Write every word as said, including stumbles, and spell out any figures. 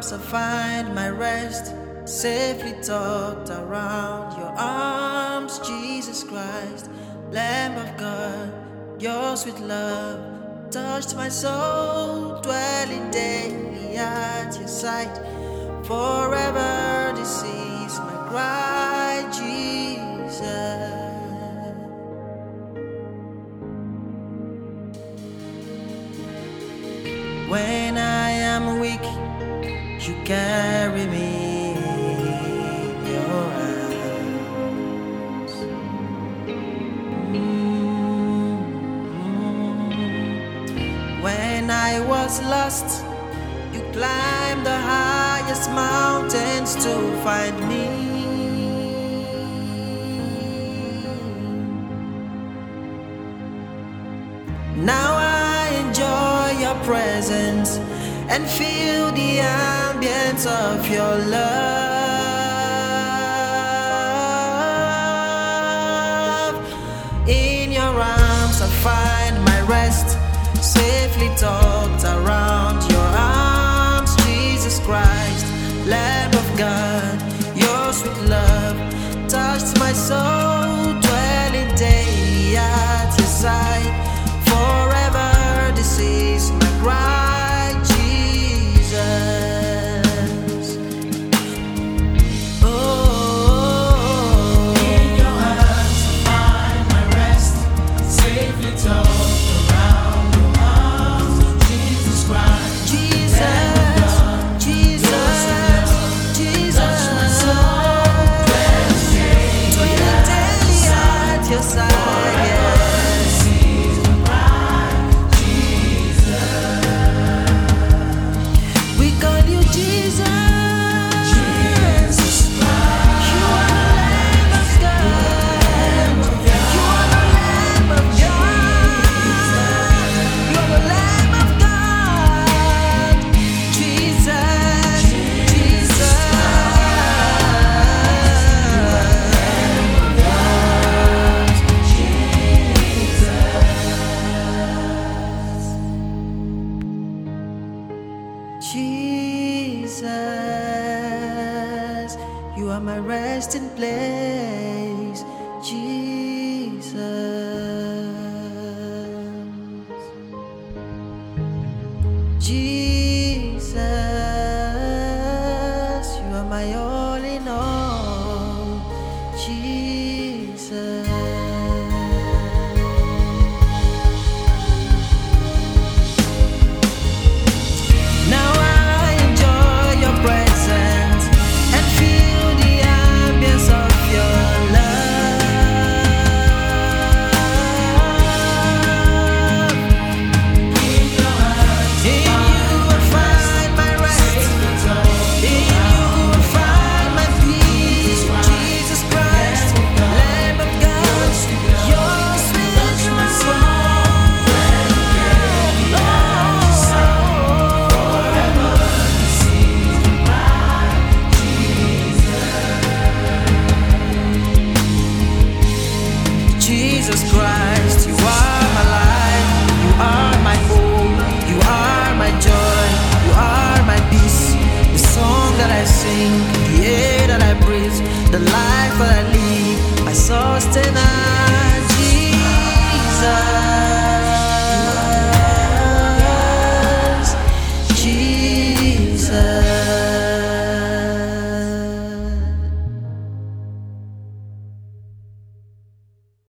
arms I find my rest, safely tucked around your arms, Jesus Christ, Lamb of God. Your sweet love touched my soul, dwelling daily at your side. Forever this is my cry, Jesus. When I am weak, you carry me in your arms. Mm-hmm. When I was lost, you climbed the highest mountains to find me. Now I enjoy your presence and feel the ambience of your love. In your arms I find my rest, safely tucked around your arms, Jesus Christ, Lamb of God. Your sweet love touched my soul, dwelling daily at your side. Forever this is my cry, Jesus. Oh, in your arms I find my rest, safely tucked around your arms, Jesus Christ, Jesus, Jesus, Jesus. touch my soul, dwelling daily at your side. Yeah. Jesus, you are my resting place, Jesus. Jesus, you are my all in all, Jesus. Jesus Christ, you are my life, you are my hope, you are my joy, you are my peace, the song that I sing, the air that I breathe, the life that I live.